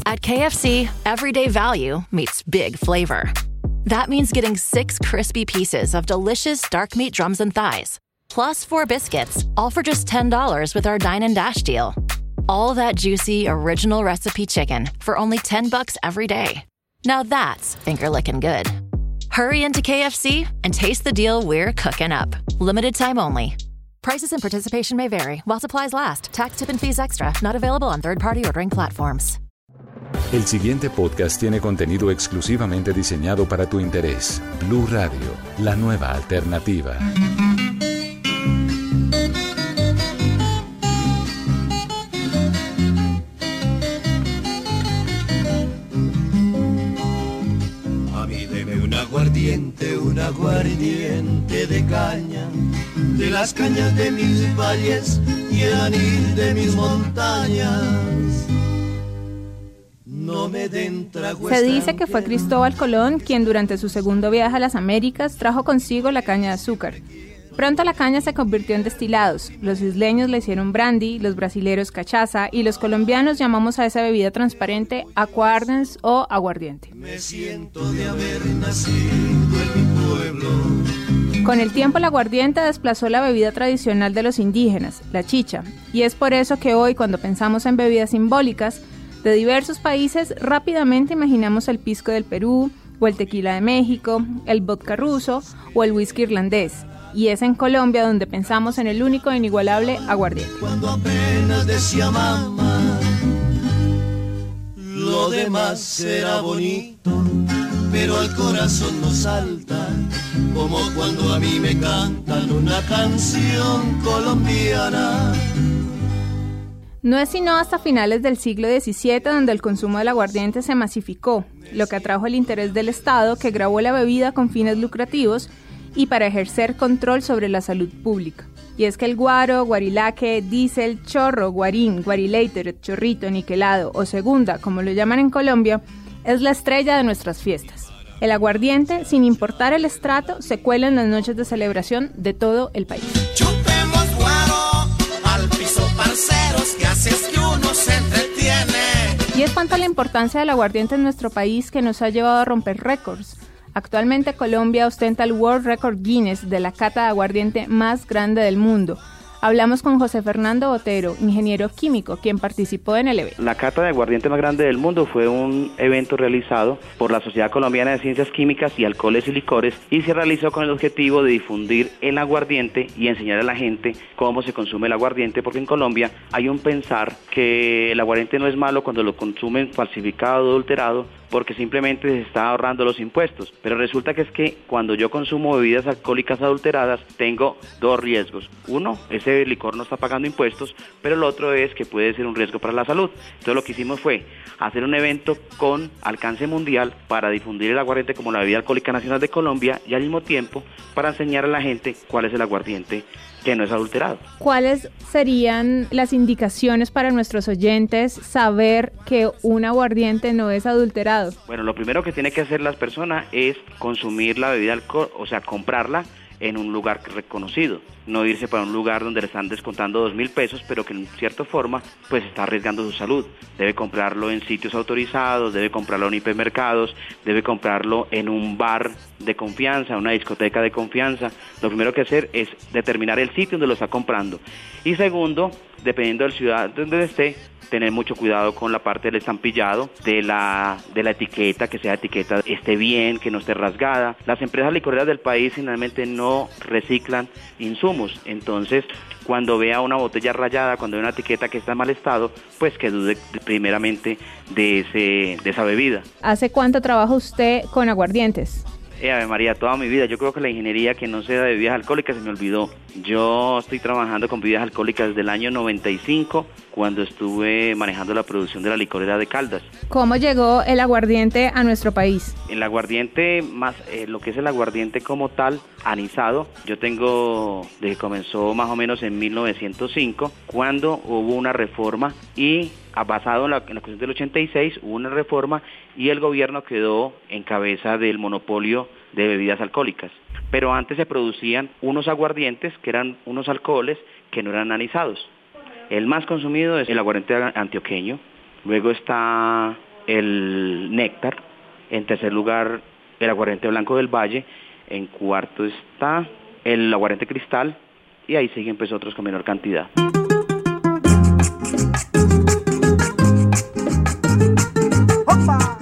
At KFC, everyday value meets big flavor. That means getting 6 crispy pieces of delicious dark meat drums and thighs, plus 4 biscuits, all for just $10 with our Dine and Dash deal. All that juicy, original recipe chicken for only $10 every day. Now that's finger-licking good. Hurry into KFC and taste the deal we're cooking up. Limited time only. Prices and participation may vary while supplies last. Tax, tip, and fees extra. Not available on third-party ordering platforms. El siguiente podcast tiene contenido exclusivamente diseñado para tu interés. Blue Radio, la nueva alternativa. A mí deme un aguardiente de caña, de las cañas de mis valles y el anil de mis montañas. No me den trago. Se dice que fue Cristóbal Colón quien durante su segundo viaje a las Américas trajo consigo la caña de azúcar. Pronto la caña se convirtió en destilados. Los isleños le hicieron brandy, los brasileros cachaza y los colombianos llamamos a esa bebida transparente aquardens o aguardiente. Me siento de haber nacido en mi pueblo. Con el tiempo el aguardiente desplazó la bebida tradicional de los indígenas, la chicha, y es por eso que hoy cuando pensamos en bebidas simbólicas de diversos países rápidamente imaginamos el pisco del Perú o el tequila de México, el vodka ruso o el whisky irlandés. Y es en Colombia donde pensamos en el único e inigualable aguardiente. Cuando apenas decía mamá, lo demás será bonito, pero al corazón no salta, como cuando a mí me cantan una canción colombiana. No es sino hasta finales del siglo XVII donde el consumo del aguardiente se masificó, lo que atrajo el interés del Estado que grabó la bebida con fines lucrativos y para ejercer control sobre la salud pública. Y es que el guaro, guarilaque, diésel, chorro, guarín, guarilater, chorrito, niquelado o segunda, como lo llaman en Colombia, es la estrella de nuestras fiestas. El aguardiente, sin importar el estrato, se cuela en las noches de celebración de todo el país. Chupemos guaro, al piso parceros, que haces que uno se entretiene. Y es tanta la importancia del aguardiente en nuestro país que nos ha llevado a romper récords. Actualmente Colombia ostenta el World Record Guinness de la cata de aguardiente más grande del mundo. Hablamos con José Fernando Botero, ingeniero químico, quien participó en el evento. La cata de aguardiente más grande del mundo fue un evento realizado por la Sociedad Colombiana de Ciencias Químicas y Alcoholes y Licores y se realizó con el objetivo de difundir el aguardiente y enseñar a la gente cómo se consume el aguardiente, porque en Colombia hay un pensar que el aguardiente no es malo cuando lo consumen falsificado o adulterado, porque simplemente se está ahorrando los impuestos. Pero resulta que es que cuando yo consumo bebidas alcohólicas adulteradas, tengo 2 riesgos. Uno, ese licor no está pagando impuestos, pero el otro es que puede ser un riesgo para la salud. Entonces lo que hicimos fue hacer un evento con alcance mundial para difundir el aguardiente como la bebida alcohólica nacional de Colombia y al mismo tiempo para enseñar a la gente cuál es el aguardiente que no es adulterado. ¿Cuáles serían las indicaciones para nuestros oyentes saber que un aguardiente no es adulterado? Bueno, lo primero que tiene que hacer las personas es consumir la bebida alcohol, o sea, comprarla en un lugar reconocido, no irse para un lugar donde le están descontando 2.000 pesos, pero que en cierta forma pues está arriesgando su salud. Debe comprarlo en sitios autorizados, debe comprarlo en hipermercados, debe comprarlo en un bar de confianza, una discoteca de confianza. Lo primero que hacer es determinar el sitio donde lo está comprando. Y segundo, dependiendo del ciudad donde esté, tener mucho cuidado con la parte del estampillado, de la etiqueta, que sea etiqueta esté bien, que no esté rasgada. Las empresas licoreras del país generalmente no reciclan insumos, entonces cuando vea una botella rayada, cuando vea una etiqueta que está en mal estado, pues que dude primeramente de esa bebida. ¿Hace cuánto trabaja usted con aguardientes? Ave María, toda mi vida. Yo creo que la ingeniería que no sea de bebidas alcohólicas se me olvidó. Yo estoy trabajando con bebidas alcohólicas desde el año 95, cuando estuve manejando la producción de la licorera de Caldas. ¿Cómo llegó el aguardiente a nuestro país? El aguardiente, más lo que es el aguardiente como tal, anisado, yo tengo desde que comenzó más o menos en 1905, cuando hubo una reforma y basado en la Constitución del 86, hubo una reforma y el gobierno quedó en cabeza del monopolio de bebidas alcohólicas. Pero antes se producían unos aguardientes que eran unos alcoholes que no eran anisados. El más consumido es el aguardiente antioqueño, luego está el néctar. En tercer lugar, el aguardiente blanco del Valle. En cuarto está el aguardiente cristal. Y ahí siguen pues otros con menor cantidad. ¡Opa!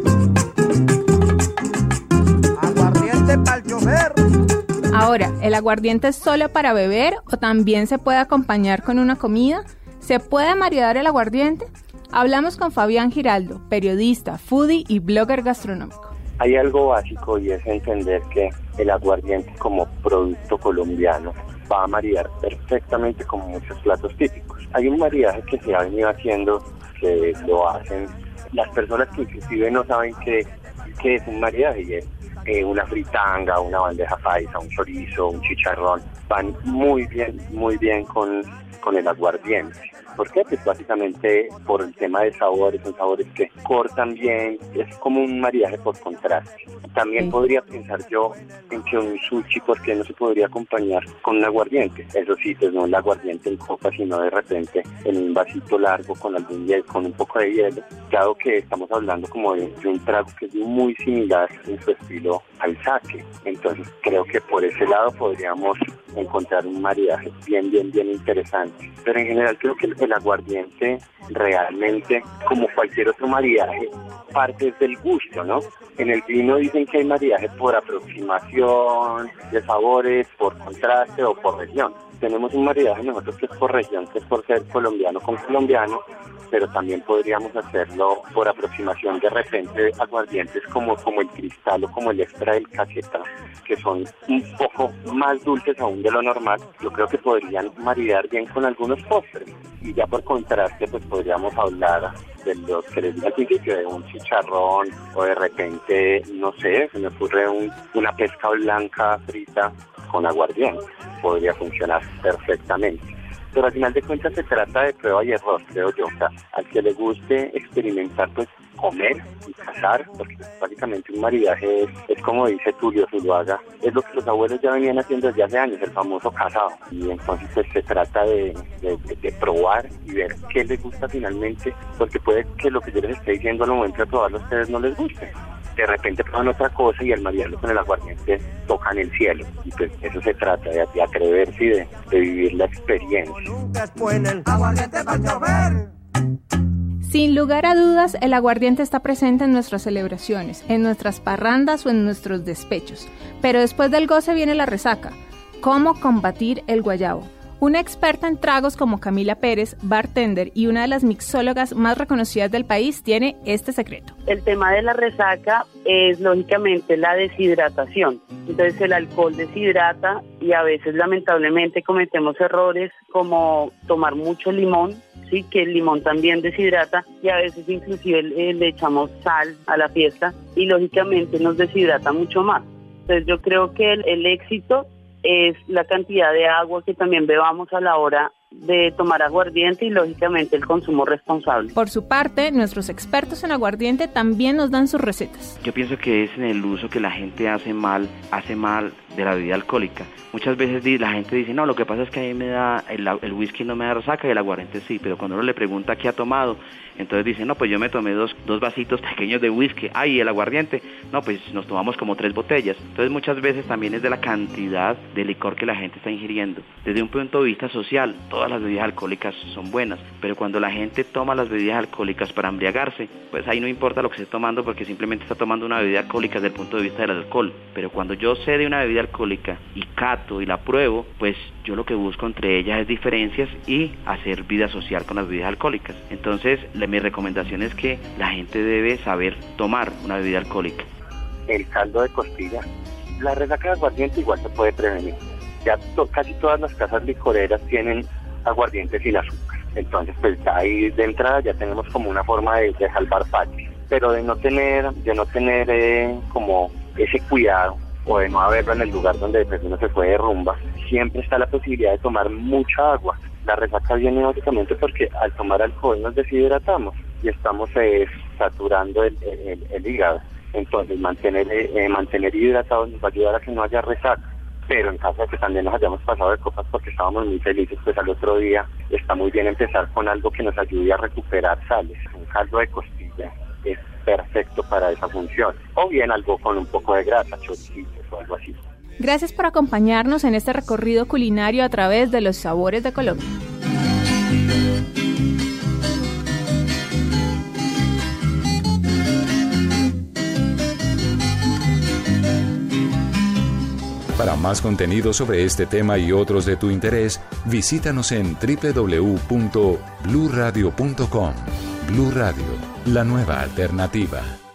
Aguardiente pa'l chofer. Ahora, ¿el aguardiente es solo para beber o también se puede acompañar con una comida? ¿Se puede maridar el aguardiente? Hablamos con Fabián Giraldo, periodista, foodie y blogger gastronómico. Hay algo básico y es entender que el aguardiente como producto colombiano va a maridar perfectamente con muchos platos típicos. Hay un maridaje que se ha venido haciendo, que lo hacen las personas que inclusive no saben qué es un maridaje, y es una fritanga, una bandeja paisa, un chorizo, un chicharrón, van muy bien con el aguardiente. ¿Por qué? Pues básicamente por el tema de sabores, son sabores que cortan bien, es como un maridaje por contraste. También podría pensar yo en que un sushi, ¿por qué no se podría acompañar con un aguardiente? Eso sí, pues no el aguardiente en copa, sino de repente en un vasito largo con algún hielo, con un poco de hielo, dado que estamos hablando como de un trago que es muy similar en su estilo al sake. Entonces creo que por ese lado podríamos encontrar un maridaje bien interesante. Pero en general creo que el aguardiente realmente, como cualquier otro maridaje, parte del gusto, ¿no? En el vino dicen que hay maridaje por aproximación de sabores, por contraste o por región. Tenemos un maridaje nosotros que es por región, que es por ser colombiano con colombiano, pero también podríamos hacerlo por aproximación de repente aguardientes como el cristal o como el extra del Caquetá, que son un poco más dulces aún de lo normal. Yo creo que podrían maridar bien con algunos postres, y ya por contraste pues podríamos hablar de lo que les dije al principio, de un chicharrón, o de repente, no sé, se me ocurre una pesca blanca frita con aguardiente, podría funcionar perfectamente. Pero al final de cuentas se trata de prueba y error, creo yo. O sea, al que le guste experimentar, pues comer y cazar, porque básicamente un maridaje es como dice Tulio Zuluaga, es lo que los abuelos ya venían haciendo desde hace años, el famoso cazado. Y entonces pues, se trata de probar y ver qué les gusta finalmente, porque puede que lo que yo les esté diciendo al momento de probarlo a ustedes no les guste. De repente prueban otra cosa y al maridarlo con el aguardiente tocan el cielo. Y pues eso se trata, de atreverse y de vivir la experiencia. Sin lugar a dudas, el aguardiente está presente en nuestras celebraciones, en nuestras parrandas o en nuestros despechos. Pero después del goce viene la resaca. ¿Cómo combatir el guayabo? Una experta en tragos como Camila Pérez, bartender y una de las mixólogas más reconocidas del país, tiene este secreto. El tema de la resaca es lógicamente la deshidratación. Entonces el alcohol deshidrata y a veces lamentablemente cometemos errores como tomar mucho limón, sí, que el limón también deshidrata, y a veces inclusive le echamos sal a la fiesta y lógicamente nos deshidrata mucho más. Entonces yo creo que el éxito es la cantidad de agua que también bebamos a la hora de tomar aguardiente y lógicamente el consumo responsable. Por su parte, nuestros expertos en aguardiente también nos dan sus recetas. Yo pienso que es en el uso que la gente hace mal de la bebida alcohólica. Muchas veces la gente dice, no, lo que pasa es que a mí me da, el whisky no me da resaca y el aguardiente sí, pero cuando uno le pregunta qué ha tomado, entonces dice, no, pues yo me tomé dos vasitos pequeños de whisky, y el aguardiente, no, pues nos tomamos como 3 botellas. Entonces muchas veces también es de la cantidad de licor que la gente está ingiriendo. Desde un punto de vista social, todas las bebidas alcohólicas son buenas, pero cuando la gente toma las bebidas alcohólicas para embriagarse, pues ahí no importa lo que esté tomando, porque simplemente está tomando una bebida alcohólica desde el punto de vista del alcohol. Pero cuando yo sé de una bebida alcohólica y cato y la pruebo, pues yo lo que busco entre ellas es diferencias y hacer vida social con las bebidas alcohólicas. Entonces mi recomendación es que la gente debe saber tomar una bebida alcohólica. El caldo de costilla, la resaca de aguardiente igual se puede prevenir. Ya casi todas las casas licoreras tienen aguardiente sin azúcar. Entonces pues ahí de entrada ya tenemos como una forma de salvar fácil. Pero de no tener como ese cuidado, o de no haberlo en el lugar donde uno se fue de rumba, siempre está la posibilidad de tomar mucha agua. La resaca viene básicamente porque al tomar alcohol nos deshidratamos y estamos saturando el hígado. Entonces mantener hidratados nos va a ayudar a que no haya resaca. Pero en caso de que también nos hayamos pasado de copas porque estábamos muy felices, pues al otro día está muy bien empezar con algo que nos ayude a recuperar sales. Un caldo de costilla es perfecto para esa función. O bien algo con un poco de grasa, choricitos o algo así. Gracias por acompañarnos en este recorrido culinario a través de los sabores de Colombia. Para más contenido sobre este tema y otros de tu interés, visítanos en www.bluradio.com. Blu Radio, la nueva alternativa.